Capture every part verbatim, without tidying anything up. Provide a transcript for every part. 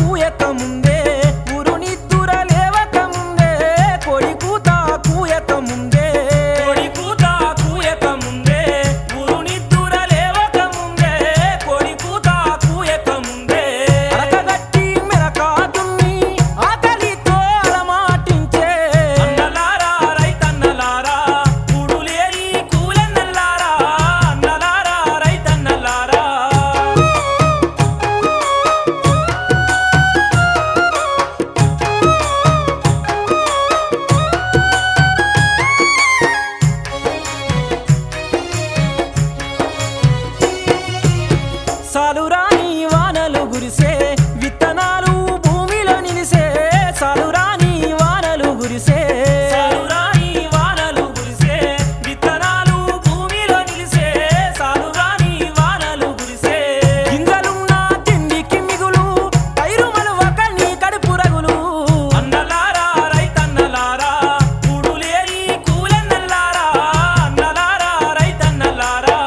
కూయక ముందే ఊరు నిద్దుర లేవక ముందే కోడి కూత కూయక ముందే కోడి కూత కూయక ముందే ఊరు నిద్దుర లేవక ముందే కోడి కూత కూయక ముందే అరకగట్టి మెరకా దున్ని ఆకలితో అలమాటించే అన్నలారా రైతన్నలారా కూడులేరి కూలన్నలారా అన్నలారా రైతన్నలారా సాలురాని వానలు గురిసే విత్తనాలు భూమిలో నిలిసే సాలురాని వానలు గురిసే సాలురాని వానలు కురిసే విత్తనాలు భూమిలో నిలిసే సాలురాని వానలు కురిసే గింజలున్న తిండికి మిగులు పైరు మలువక నీ కడుపు రగులు అన్నలారా రైతన్నలారా కూడులేరి కూలన్నలారా అన్నలారా రైతన్నలారా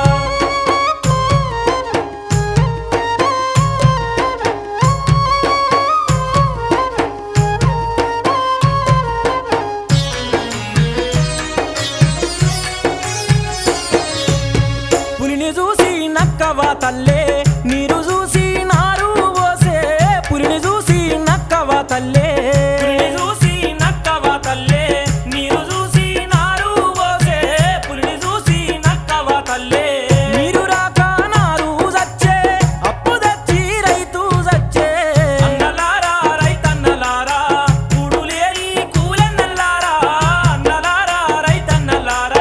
పులిని చూసి నక్కవా తల్లే నీరు చూసి నారు పోసే పులిని చూసి నక్కవా తల్లే పులిని చూసి నక్కవ తల్లే నీరు చూసి నారు పోసే పులిని చూసి నక్కవ తల్లే నీరు రాక నారు చచ్చే అప్పు తెచ్చి రైతు చచ్చే అన్నలారా రైతన్నలారా కూడులేరి కూలన్నలారా అన్నలారా రైతన్నలారా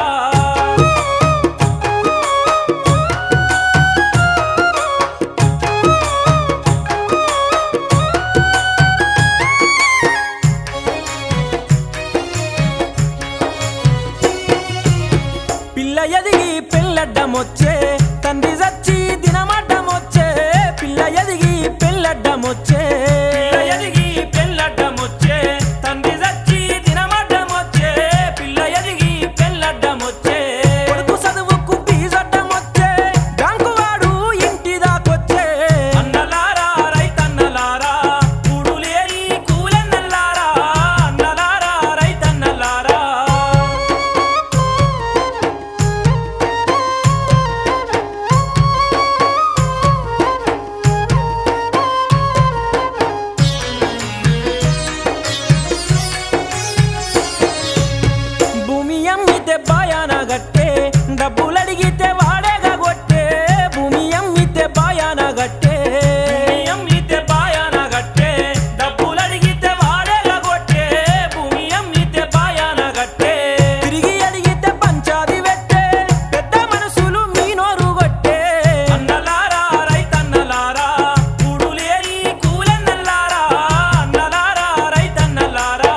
పిల్ల ఎదిగి పెళ్ళడ్డమొచ్చే తండ్రి చచ్చి దినమడ్డమొచ్చే పిల్ల ఎదిగి పెళ్ళడ్డమొచ్చే పిల్ల ఎదిగి పెళ్ళడ్డమొచ్చే తండ్రి చచ్చి దినమడ్డమొచ్చే పిల్ల ఎదిగి పెళ్ళడ్డమొచ్చే కొడుకు చదువుకు ఫీజడ్డమొచ్చే బ్యాంకు వాడు ఇంటి దాకొచ్చే అన్నలారా రైతన్నలారా కూడులేరి కూలన్నలారా అన్నలారా రైతన్నలారా భూమి అమ్మితే బాయాన గట్టే డబ్బులడిగితే వాడేగా కొట్టే భూమి అమ్మితే బాయాన గట్టే భూమి అమ్మితే బాయాన గట్టే డబ్బులడిగితే వాడేగా కొట్టే భూమి అమ్మితే బాయాన గట్టే తిరిగి అడిగితే పంచాది పెట్టే పెద్ద మనసులు మీ నోరు కొట్టే అన్నలారా రైతన్నలారా కూడులేరి కూలన్నలారా అన్నలారా రైతన్నలారా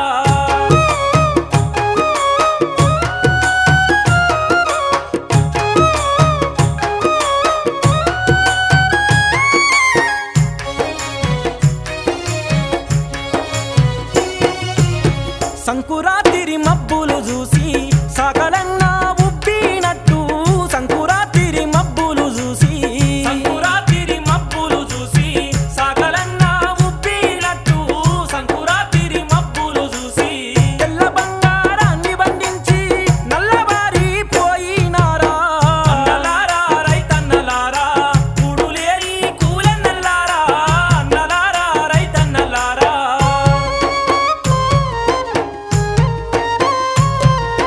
సంకురాతిరి మబ్బులు చూసి సాకలన్నా ఉబ్బినట్టు సంకురాతిరి మబ్బులు చూసి సంకురాతిరి మబ్బులు చూసి సాగలన్నా ఉబ్బినట్టు సంకురాతిరి మబ్బులు చూసి తెల్ల బంగారాన్ని బండించి నల్లబారి పోయినారా అన్నలారా రైతన్నలారా కూడులేరి కూలన్నలారా అన్నలారా రైతన్నలారా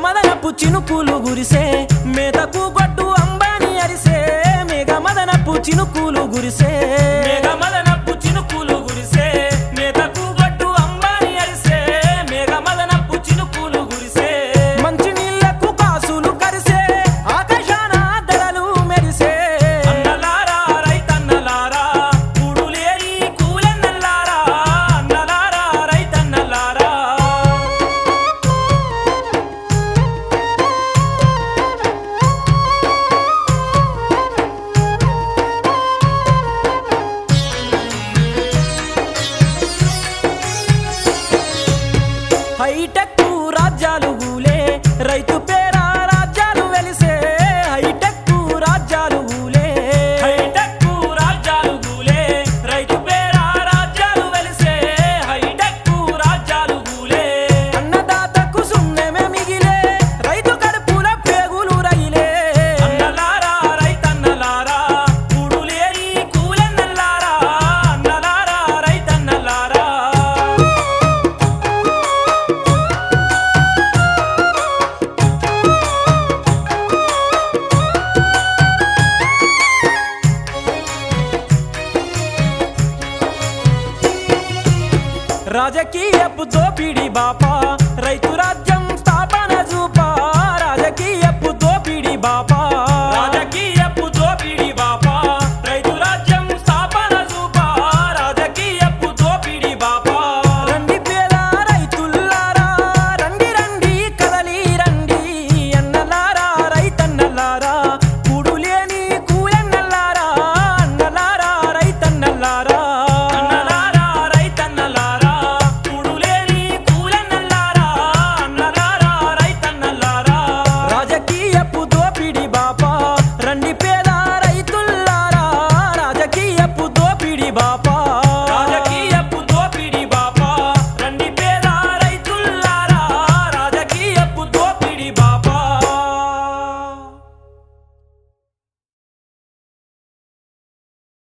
మదనపు చినుకులు గురిసే మేతకు గొడ్డు అంబాని అరిసే మేఘ మదనపు చినుకులు గురిసే మేఘ మదనపు చినుకులు గురిసే మేతకు గొడ్డు అంబాని అరిసే మేఘ మదనపు చినుకులు గురిసే మంచి నీళ్లకు కాసులు కరిసే ఆకాశాన దడలు మెరిసే అన్నలారా రైతన్నలారా కూడులేరి కూలన్నలారా అన్నలారా రైతన్నలారా హైటెక్ రాజ్యాలు గూలే రైతు పేరా రాజ్యాలు వెలిసే హైటెక్ రాజ్యాలు గూలే హైటెక్కు రాజ్యాలు గూలే రైతు పేరా రాజ్యాలు వెలిసే హైటెక్కు రాజ్యాలు గూలే అన్నదాతకు సున్నమే మిగిలే రైతు కడుపుల పేగులు రైలే అన్నలారా రైతన్నలారా కూడులేరి కూలన్నలారా అన్నలారా రైతన్నలారా రాజకీయపు దోపిడి బాపా రైతురా